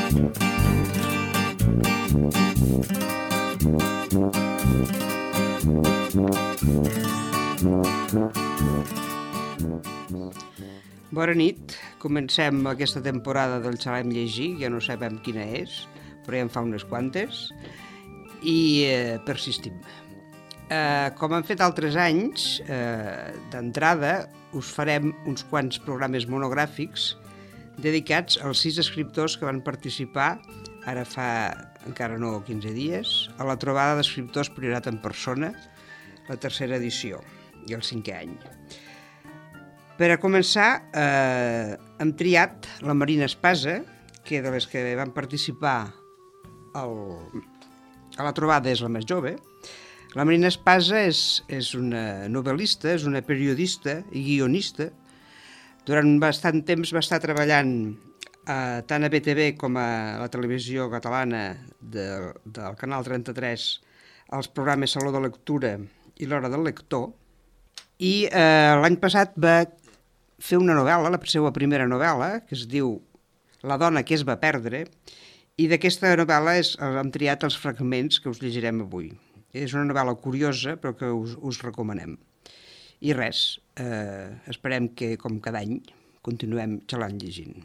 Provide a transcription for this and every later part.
Bona nit. Comencem aquesta temporada del Xalem Llegir, ja no sabem quina és, però ja en fa unes quantes, i persistim. Com han fet altres anys, d'entrada us farem uns quants programes monogràfics dedicats als 6 escriptors que van participar, ara fa encara no 15 dies, a la trobada d'escriptors Priorat en persona, la 3a edició i el 5è any. Per a començar, hem triat la Marina Espasa, que de les que van participar a la trobada és la més jove. La Marina Espasa és una novel·lista, és una periodista i guionista. Durant bastant temps va estar treballant tant a BTV com a la televisió catalana del Canal 33 als programes Saló de Lectura i l'Hora del Lector. I l'any passat va fer una novel·la, la seva primera novel·la, que es diu La dona que es va perdre, i d'aquesta novel·la hem triat els fragments que us llegirem avui. És una novel·la curiosa, però que us recomanem. I res, esperem que, com cada any, continuem xalant llegint.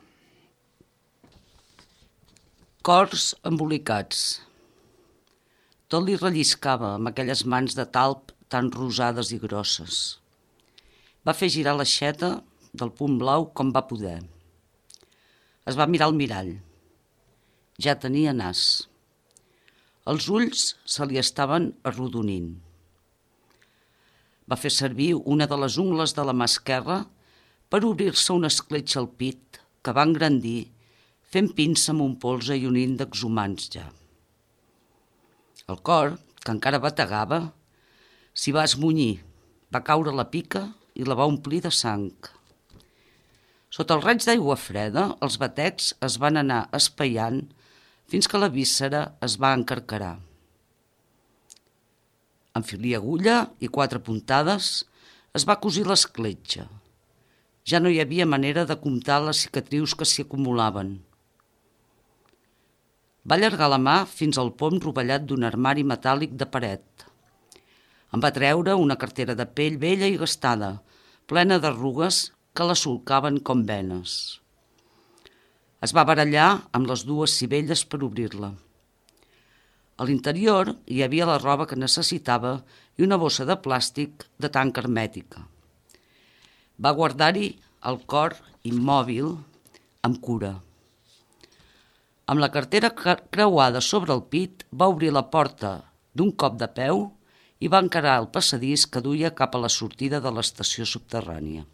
Cors embolicats. Tot li relliscava amb aquelles mans de talp tan rosades i grosses. Va fer girar l'aixeta del punt blau com va poder. Es va mirar al mirall. Ja tenia nas. Els ulls se li estaven arrodonint. Va fer servir una de les ungles de la mà esquerra per obrir-se una escletxa al pit que va engrandir, fent pinça amb un polze i un índex humans ja. El cor, que encara bategava, s'hi va esmunyir, va caure a la pica i la va omplir de sang. Sota el raig d'aigua freda, els batecs es van anar espaiant fins que la víscera es va encarcarar. Amb fil i agulla i 4 puntades es va cosir l'escletxa. Ja no hi havia manera de comptar les cicatrius que s'hi acumulaven. Va allargar la mà fins al pom rovellat d'un armari metàl·lic de paret. En va treure una cartera de pell vella i gastada, plena d'arrugues que la solcaven com venes. Es va barallar amb les 2 sivelles per obrir-la. A l'interior hi havia la roba que necessitava i una bossa de plàstic de tanca hermètica. Va guardar-hi el cor immòbil amb cura. Amb la cartera creuada sobre el pit, va obrir la porta d'un cop de peu i va encarar el passadís que duia cap a la sortida de l'estació subterrània.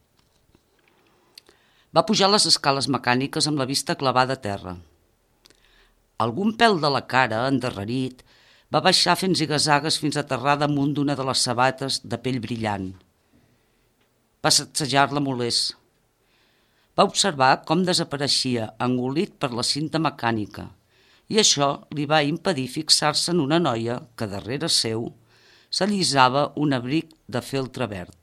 Va pujar les escales mecàniques amb la vista clavada a terra. Algun pèl de la cara, endarrerit, va baixar fent zigazagues fins a aterrar damunt d'una de les sabates de pell brillant. Va sacsejar-la molest. Va observar com desapareixia, engolit per la cinta mecànica, i això li va impedir fixar-se en una noia que darrere seu s'allisava un abric de feltre verd.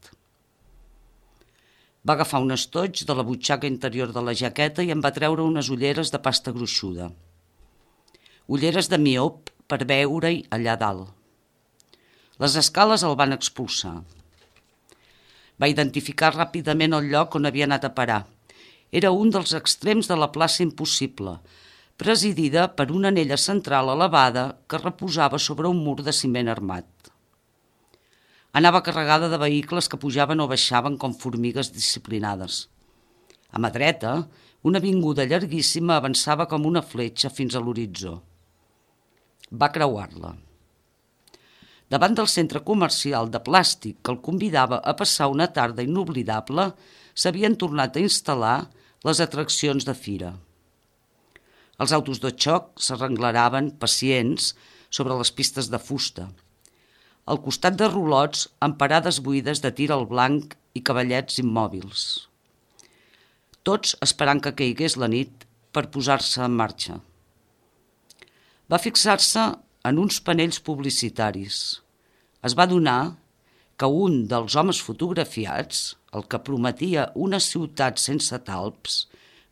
Va agafar un estoig de la butxaca interior de la jaqueta i en va treure unes ulleres de pasta gruixuda. Ulleres de miop per veure-hi allà dalt. Les escales el van expulsar. Va identificar ràpidament el lloc on havia anat a parar. Era un dels extrems de la plaça Impossible, presidida per una anella central elevada que reposava sobre un mur de ciment armat. Anava carregada de vehicles que pujaven o baixaven com formigues disciplinades. A mà dreta, una avinguda llarguíssima avançava com una fletxa fins a l'horitzó. Va creuar-la. Davant del centre comercial de plàstic que el convidava a passar una tarda inoblidable, s'havien tornat a instal·lar les atraccions de fira. Els autos de xoc s'arrenglaraven, pacients, sobre les pistes de fusta. Al costat de roulots amb parades buides de tir al blanc i cavallets immòbils. Tots esperant que caigués la nit per posar-se en marxa. Va fixar-se en uns panells publicitaris. Es va adonar que un dels homes fotografiats, el que prometia una ciutat sense talps,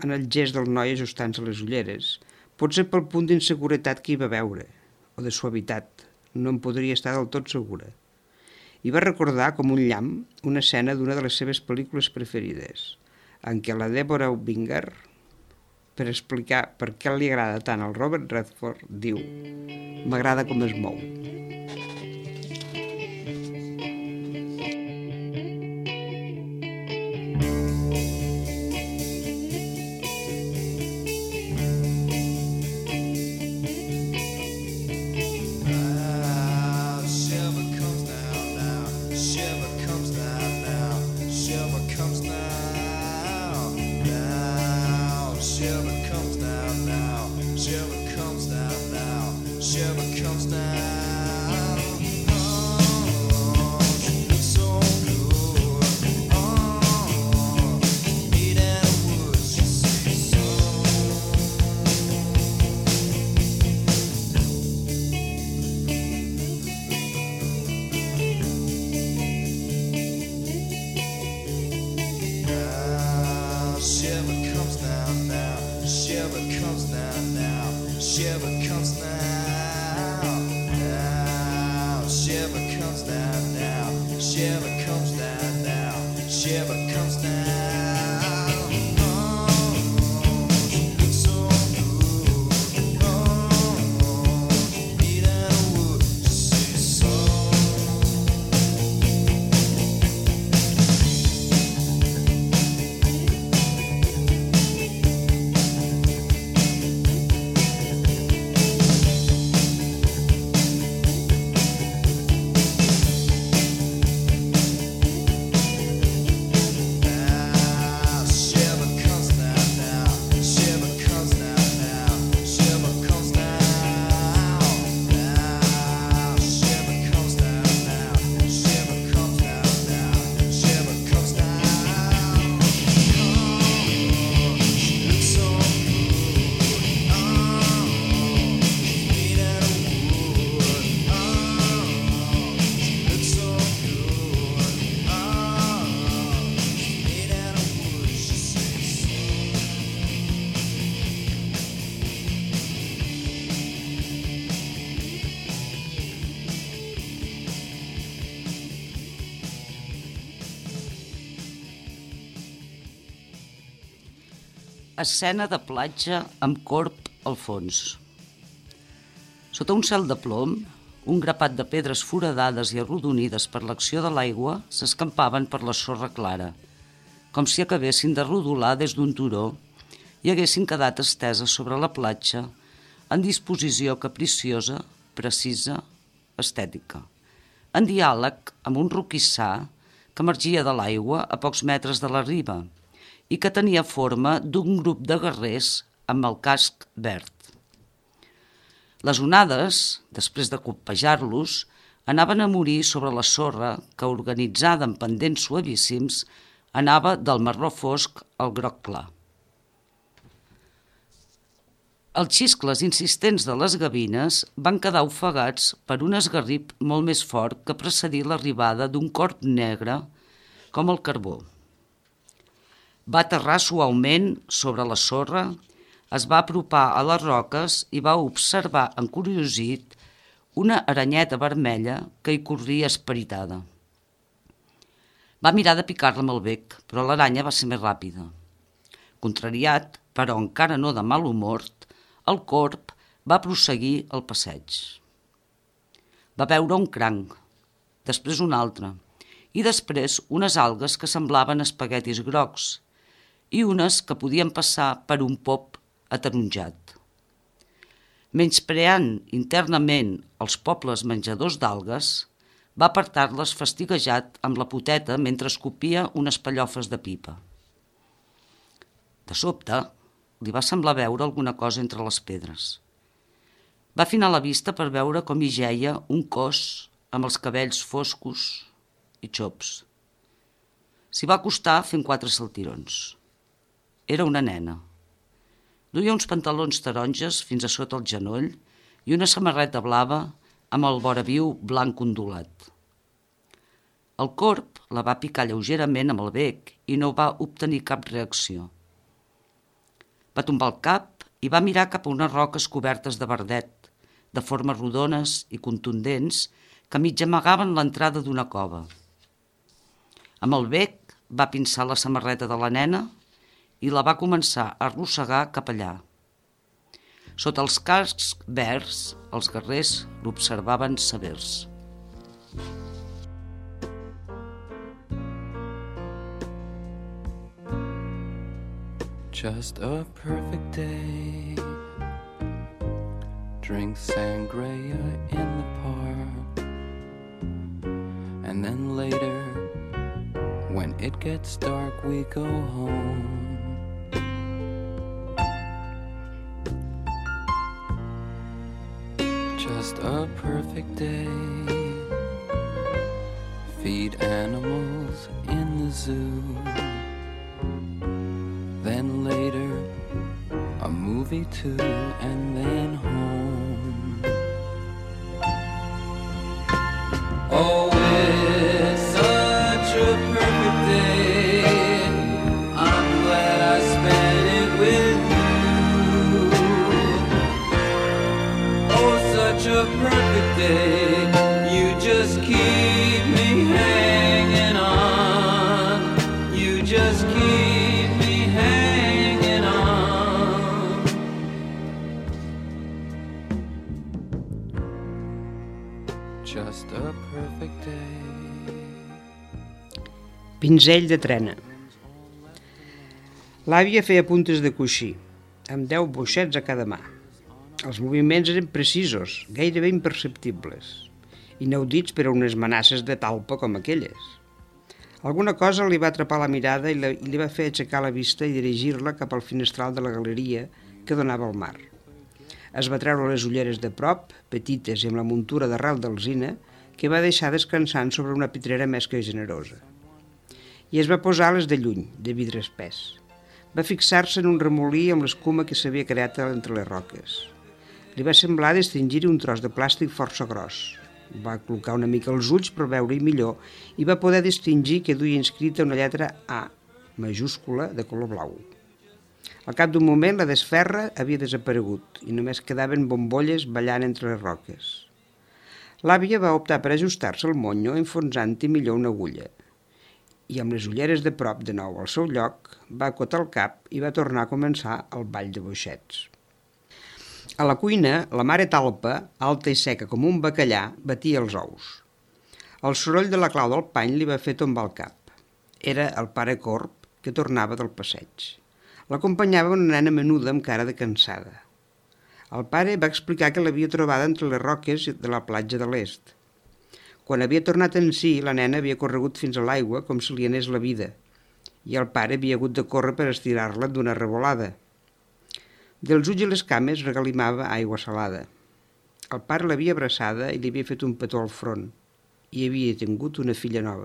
en el gest del noi ajustant-se les ulleres, potser pel punt d'inseguretat que hi va veure, o de suavitat, no en podria estar del tot segura. I va recordar com un llamp una escena d'una de les seves pel·lícules preferides, en què la Deborah Winger, per explicar per què li agrada tant al Robert Redford, diu: «M'agrada com es mou». Escena de platja amb corb al fons. Sota un cel de plom, un grapat de pedres foradades i arrodonides per l'acció de l'aigua s'escampaven per la sorra clara, com si acabessin de rodolar des d'un turó i haguessin quedat esteses sobre la platja en disposició capriciosa, precisa, estètica, en diàleg amb un roquissar que emergia de l'aigua a pocs metres de la riba i que tenia forma d'un grup de guerrers amb el casc verd. Les onades, després de colpejar-los, anaven a morir sobre la sorra que, organitzada en pendents suavíssims, anava del marró fosc al groc clar. Els xiscles insistents de les gavines van quedar ofegats per un esgarrip molt més fort que precedir l'arribada d'un corb negre com el carbó. Va aterrar suaument sobre la sorra, es va apropar a les roques i va observar encuriosit una aranyeta vermella que hi corria esperitada. Va mirar de picar-la amb el bec, però l'aranya va ser més ràpida. Contrariat, però encara no de mal humor, el corb va prosseguir el passeig. Va veure un cranc, després un altre, i després unes algues que semblaven espaguetis grocs, i unes que podien passar per un pop ataronjat. Menyspreant internament els pobles menjadors d'algues, va apartar-les fastiguejat amb la poteta mentre escopia unes pallofes de pipa. De sobte, li va semblar veure alguna cosa entre les pedres. Va afinar la vista per veure com hi jeia un cos amb els cabells foscos i xops. S'hi va acostar fent 4 saltirons. Era una nena. Duia uns pantalons taronges fins a sota el genoll i una samarreta blava amb el voraviu blanc ondulat. El corb la va picar lleugerament amb el bec i no va obtenir cap reacció. Va tombar el cap i va mirar cap a unes roques cobertes de verdet, de formes rodones i contundents que mig amagaven l'entrada d'una cova. Amb el bec va pinçar la samarreta de la nena i la va començar a arrossegar cap allà. Sota els cascs verds, els guerrers l'observaven severs. Just a perfect day. Drink sangria in the park. And then later, when it gets dark, we go home. Just a perfect day. Feed animals in the zoo. Then later, a movie too, and then home. Oh, it's such a perfect day. I'm glad I spent it with you. Oh, such a perfect day. You just keep me hanging on. You just keep me hanging on. Just a perfect day. Pinzell de trena. L'àvia feia puntes de coixí, amb 10 boixets a cada mà. Els moviments eren precisos, gairebé imperceptibles, inaudits per a unes manasses de talpa com aquelles. Alguna cosa li va atrapar la mirada i li va fer aixecar la vista i dirigir-la cap al finestral de la galeria que donava al mar. Es va treure les ulleres de prop, petites i amb la muntura d'arrel d'alzina, que va deixar descansant sobre una pitrera més que generosa. I es va posar les de lluny, de vidre espès. Va fixar-se en un remolí amb l'escuma que s'havia creat entre les roques. Li va semblar distingir un tros de plàstic força gros. Va col·locar una mica els ulls per veure-hi millor i va poder distingir que duia inscrita una lletra A, majúscula, de color blau. Al cap d'un moment la desferra havia desaparegut i només quedaven bombolles ballant entre les roques. L'àvia va optar per ajustar-se el monyo enfonsant-hi millor una agulla i amb les ulleres de prop de nou al seu lloc va acotar el cap i va tornar a començar el ball de boixets. A la cuina, la mare talpa, alta i seca com un bacallà, batia els ous. El soroll de la clau del pany li va fer tombar el cap. Era el pare Corb, que tornava del passeig. L'acompanyava una nena menuda amb cara de cansada. El pare va explicar que l'havia trobada entre les roques de la platja de l'est. Quan havia tornat en si, la nena havia corregut fins a l'aigua com si li anés la vida, i el pare havia hagut de córrer per estirar-la d'una revolada. Dels ulls i les cames regalimava aigua salada. El pare l'havia abraçada i li havia fet un petó al front, i havia tingut una filla nova.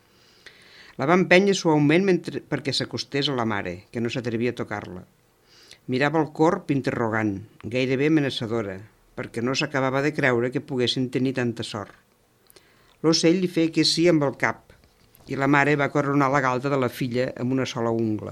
La va empènyer suaument perquè s'acostés a la mare, que no s'atrevia a tocar-la. Mirava el corb interrogant, gairebé amenaçadora, perquè no s'acabava de creure que poguessin tenir tanta sort. L'ocell li feia que sí amb el cap, i la mare va coronar la galta de la filla amb una sola ungla.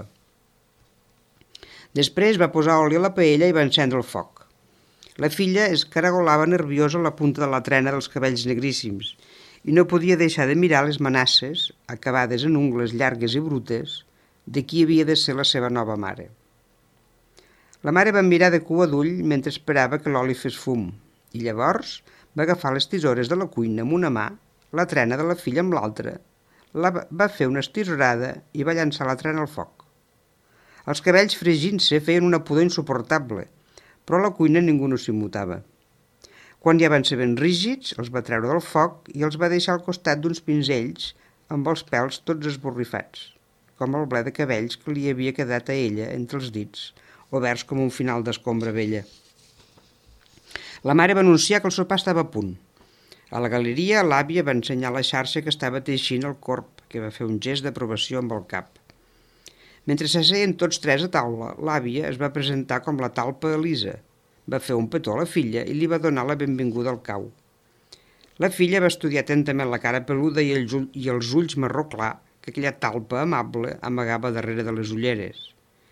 Després va posar oli a la paella i va encendre el foc. La filla es caragolava nerviosa a la punta de la trena dels cabells negríssims i no podia deixar de mirar les manasses, acabades en ungles llargues i brutes, de qui havia de ser la seva nova mare. La mare va mirar de cua d'ull mentre esperava que l'oli fes fum i llavors va agafar les tisores de la cuina amb una mà, la trena de la filla amb l'altra, va fer una estisorada i va llançar la trena al foc. Els cabells fregint-se feien una pudor insuportable, però a la cuina ningú no s'immutava. Quan ja van ser ben rígids, els va treure del foc i els va deixar al costat d'uns pinzells amb els pèls tots esborrifats, com el ble de cabells que li havia quedat a ella entre els dits, oberts com un final d'escombra vella. La mare va anunciar que el sopar estava a punt. A la galeria, l'àvia va ensenyar la xarxa que estava teixint el corb, que va fer un gest d'aprovació amb el cap. Mentre s'asseien tots tres a taula, l'àvia es va presentar com la talpa Elisa, va fer un petó a la filla i li va donar la benvinguda al cau. La filla va estudiar atentament la cara peluda i els ulls marró clar que aquella talpa amable amagava darrere de les ulleres.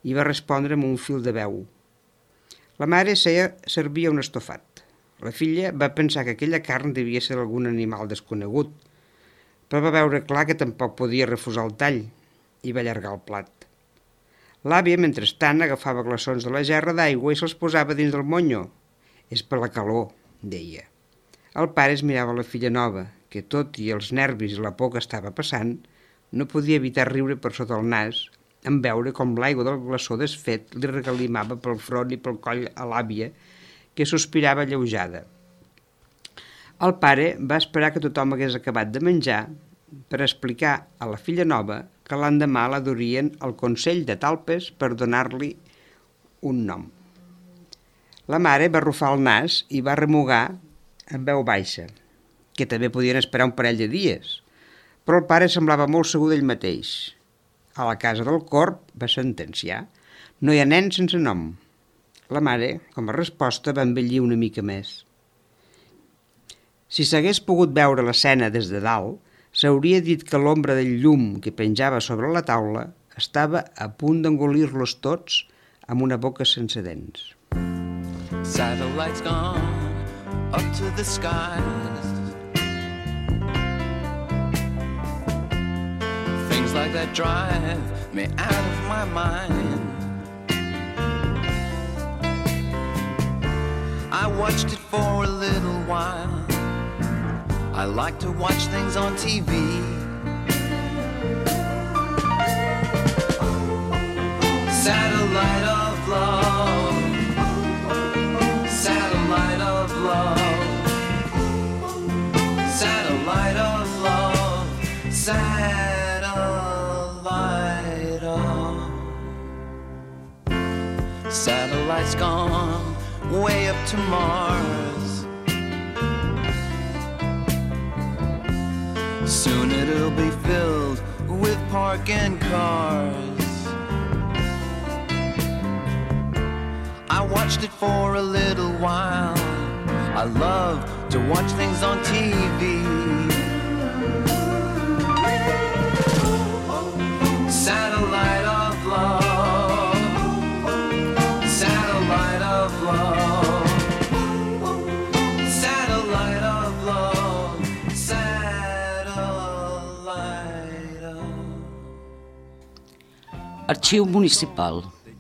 i va respondre amb un fil de veu. La mare servia un estofat. La filla va pensar que aquella carn devia ser algun animal desconegut, però va veure clar que tampoc podia refusar el tall i va allargar el plat. L'àvia, mentrestant, agafava glaçons de la gerra d'aigua i se'ls posava dins del monyo. «És per la calor», deia. El pare es mirava la filla nova, que tot i els nervis i la por que estava passant, no podia evitar riure per sota el nas en veure com l'aigua del glaçó desfet li regalimava pel front i pel coll a l'àvia, que sospirava alleujada. El pare va esperar que tothom hagués acabat de menjar per explicar a la filla nova que l'endemà la durien al Consell de Talpes per donar-li un nom. La mare va arrufar el nas i va remugar en veu baixa, que també podien esperar un parell de dies, però el pare semblava molt segur d'ell mateix. A la casa del corb va sentenciar: «No hi ha nen sense nom». La mare, com a resposta, va embellir una mica més. Si s'hagués pogut veure l'escena des de dalt, s'hauria dit que l'ombra del llum que penjava sobre la taula estava a punt d'engolir-los tots amb una boca sense dents. Satellites gone up to the skies. Things like that drive me out of my mind. I watched it for a little while. I like to watch things on TV. Satellite of love. Satellite of love. Satellite of love. Satellite of. Satellites gone way up to Mars. Soon it'll be filled with parking cars. I watched it for a little while. I love to watch things on TV. Satellite of love. Satellite of love. Satellite of love. Satellite of... Arxiu municipal.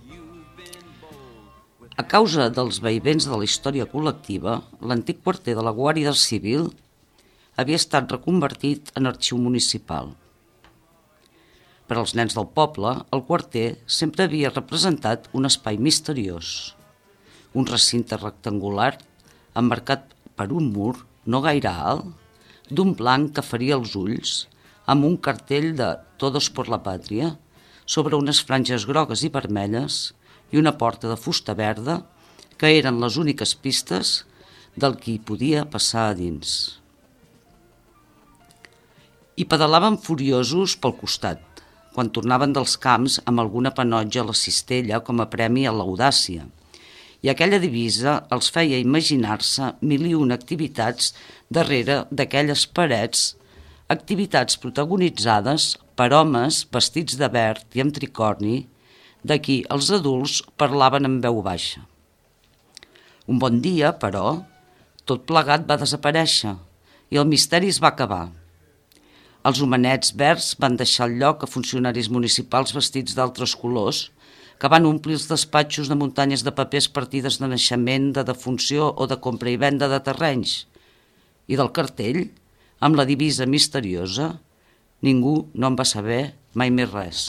A causa dels vaivents de la història col·lectiva, l'antic quarter de la Guàrdia Civil havia estat reconvertit en arxiu municipal. Per als nens del poble, el quarter sempre havia representat un espai misteriós, un recinte rectangular emmarcat per un mur no gaire alt, d'un blanc que faria els ulls, amb un cartell de «Todos por la Pàtria» sobre unes franges grogues i vermelles i una porta de fusta verda que eren les úniques pistes del qui podia passar a dins. I pedalaven furiosos pel costat, quan tornaven dels camps amb alguna panotja a la cistella com a premi a l'audàcia, i aquella divisa els feia imaginar-se 1001 activitats darrere d'aquelles parets, activitats protagonitzades per homes vestits de verd i amb tricorni, de qui els adults parlaven en veu baixa. Un bon dia, però, tot plegat va desaparèixer i el misteri es va acabar. Els homenets verds van deixar el lloc a funcionaris municipals vestits d'altres colors que van omplir els despatxos de muntanyes de papers partides de naixement, de defunció o de compra i venda de terrenys. I del cartell, amb la divisa misteriosa, ningú no en va saber mai més res.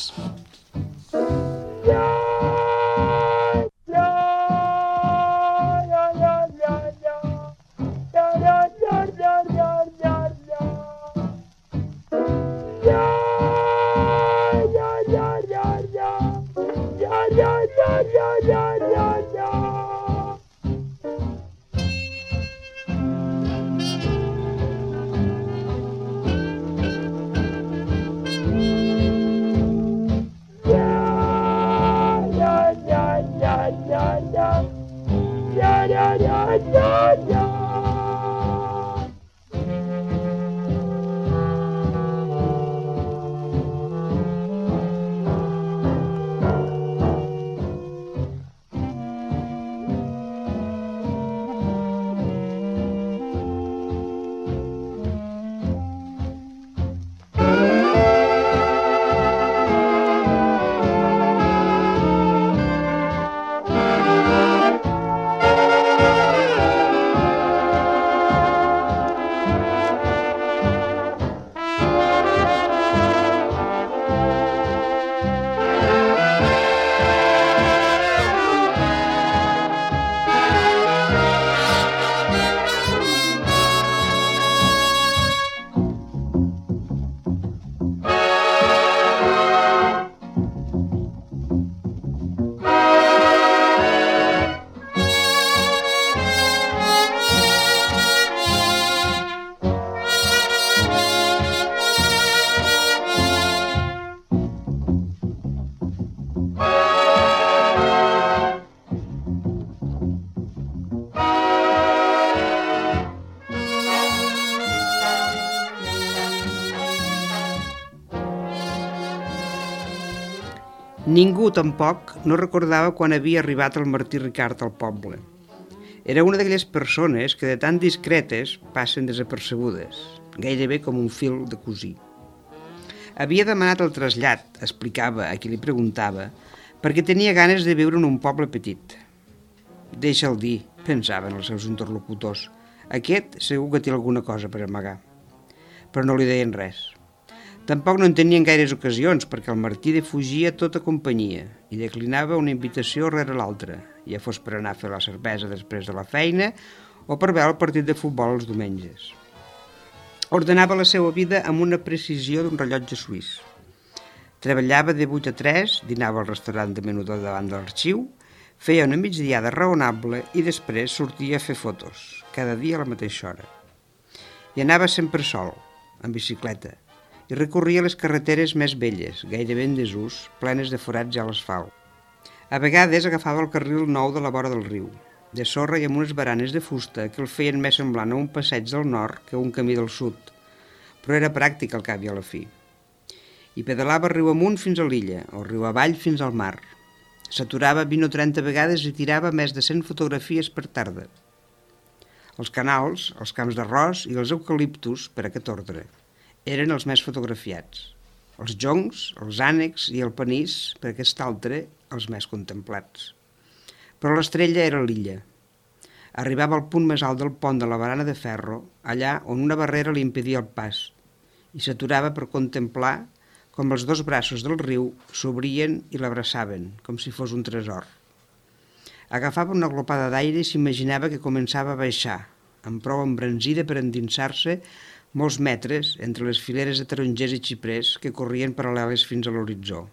Ningú, tampoc, no recordava quan havia arribat el Martí Ricard al poble. Era una d'aquelles persones que de tan discretes passen desapercebudes, gairebé com un fil de cosir. Havia demanat el trasllat, explicava a qui li preguntava, perquè tenia ganes de viure en un poble petit. Deixa'l dir, pensaven els seus interlocutors. Aquest segur que té alguna cosa per amagar. Però no li deien res. Tampoc no en tenien gaires ocasions, perquè el Martí defugia tota companyia i declinava una invitació rere l'altra, ja fos per anar a fer la cervesa després de la feina o per veure el partit de futbol els diumenges. Ordenava la seva vida amb una precisió d'un rellotge suís. Treballava de 8 a 3, dinava al restaurant de menú davant de l'arxiu, feia una migdiada raonable i després sortia a fer fotos, cada dia a la mateixa hora. I anava sempre sol, en bicicleta, i recorria les carreteres més velles, gairebé en desús, plenes de forats a l'asfalt. A vegades agafava el carril nou de la vora del riu, de sorra i amb unes baranes de fusta que el feien més semblant a un passeig del nord que a un camí del sud, però era pràctic al cap i a la fi. I pedalava riu amunt fins a l'illa, o riu avall fins al mar. S'aturava 20 o 30 vegades i tirava més de 100 fotografies per tarda. Els canals, els camps d'arròs i els eucaliptus, per aquest ordre, eren els més fotografiats. Els joncs, els ànecs i el panís, per aquest altre, els més contemplats. Però l'estrella era l'illa. Arribava al punt més alt del pont de la barana de ferro, allà on una barrera li impedia el pas, i s'aturava per contemplar com els dos braços del riu s'obrien i l'abraçaven, com si fos un tresor. Agafava una glopada d'aire i s'imaginava que començava a baixar, amb prou embranzida per endinsar-se molts metres entre les fileres de tarongers i xiprers que corrien paral·leles fins a l'horitzó.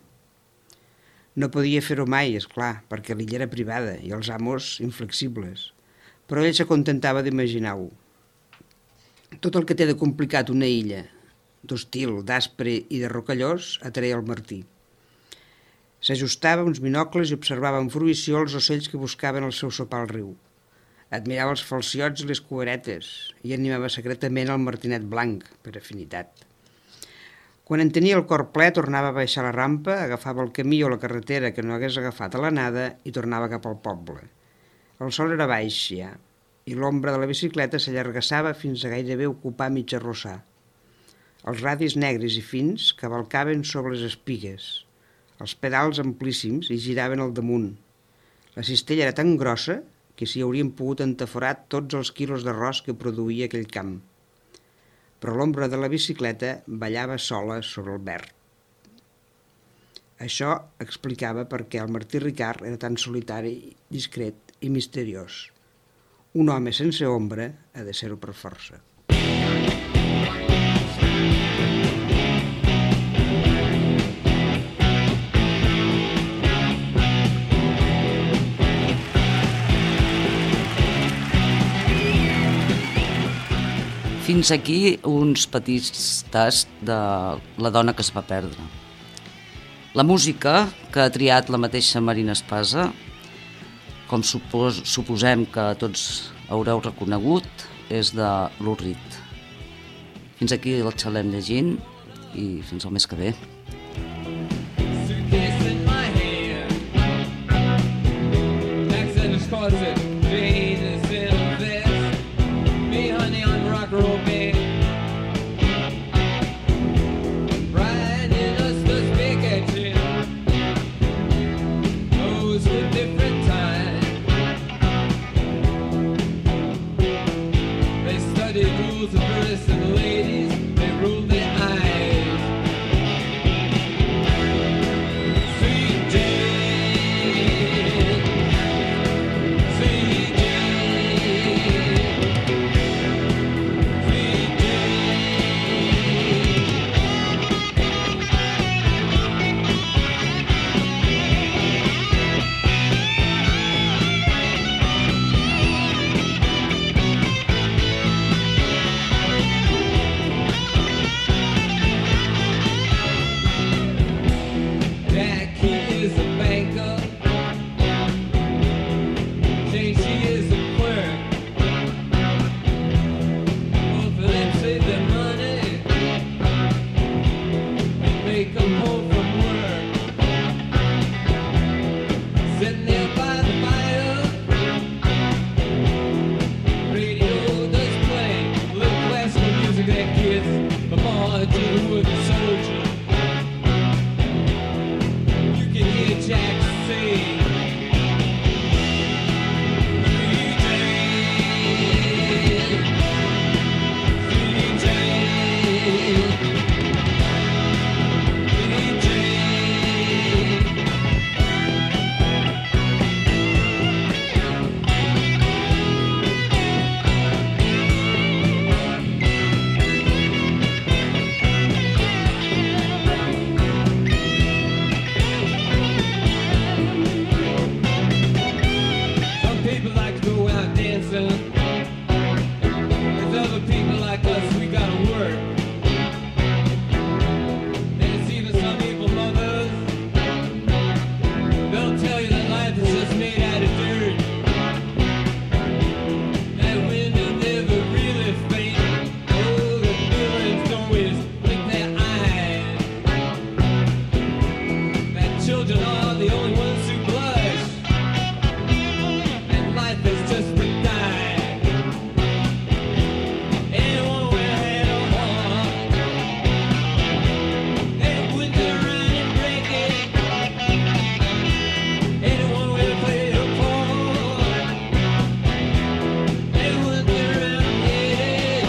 No podia fer-ho mai, és clar, perquè l'illa era privada i els amos inflexibles, però ell s'acontentava d'imaginar-ho. Tot el que té de complicat una illa, d'hostil, d'aspre i de rocallós, atreia el Martí. S'ajustava uns binocles i observava amb fruïció els ocells que buscaven el seu sopar al riu. Admirava els falciots i les cueretes i animava secretament el martinet blanc, per afinitat. Quan en tenia el cor ple, tornava a baixar la rampa, agafava el camí o la carretera que no hagués agafat a l'anada i tornava cap al poble. El sol era baix ja, i l'ombra de la bicicleta s'allargassava fins a gairebé ocupar mig arrossar. Els radis negres i fins cavalcaven sobre les espigues, els pedals amplíssims i giraven al damunt. La cistella era tan grossa que s'hi haurien pogut entaforar tots els quilos d'arròs que produïa aquell camp. Però l'ombra de la bicicleta ballava sola sobre el verd. Això explicava per què el Martí Ricard era tan solitari, discret i misteriós. Un home sense ombra ha de ser-ho per força. Fins aquí uns petits tasts de La dona que es va perdre. La música que ha triat la mateixa Marina Espasa, com suposem que tots haureu reconegut, és de l'Urrit. Fins aquí el xalem llegint i fins al mes que ve. Rules of verse and ladies, they rule their eyes. listen. There's other people like us, we gotta work. There's even some evil mothers. They'll tell you that life is just made out of dirt. That wind will never really fade. Oh, the villains always blink their eyes. That children are the only ones who blush. And life is just a die. Anyone with a head or heart, they would turn around and break it. Anyone with a play a part, they would turn around and hit it.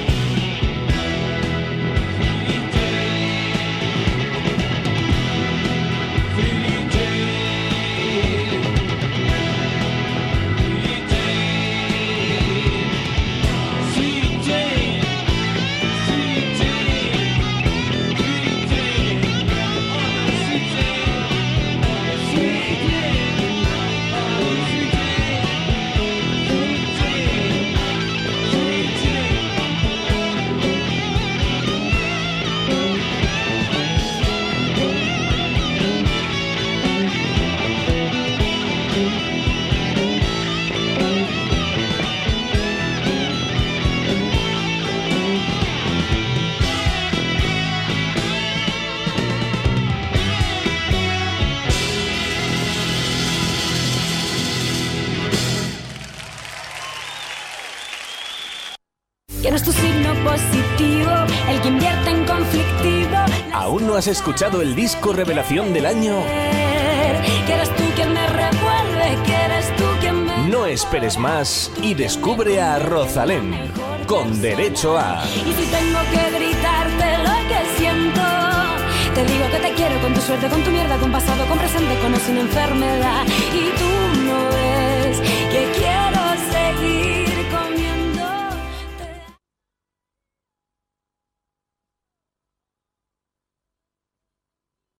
Sweet Jane, Sweet Jane, Sweet Jane, oh Sweet Jane, Sweet Jane, oh Sweet Jane, Sweet Jane, Sweet Jane. ¿Quién es tu signo positivo? El que invierte en conflictivo. ¿Aún no has escuchado el disco revelación del año? Que eres tú quien me revuelve, que eres tú quien me... No esperes más y descubre a Rosalén con Derecho a. Y si tengo que gritarte lo que siento, te digo que te quiero con tu suerte, con tu mierda, con pasado, con presente, con o sin enfermedad. Y tú